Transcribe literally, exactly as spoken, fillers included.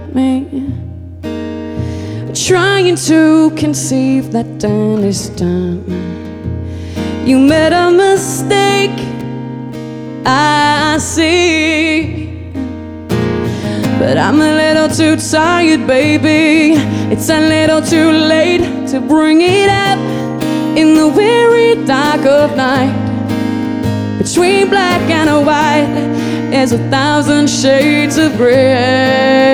me, trying to conceive that done is done. You made a mistake, I see, but I'm a little too tired, baby. It's a little too late to bring it up in the weary dark of night. Between black and white, there's a thousand shades of gray.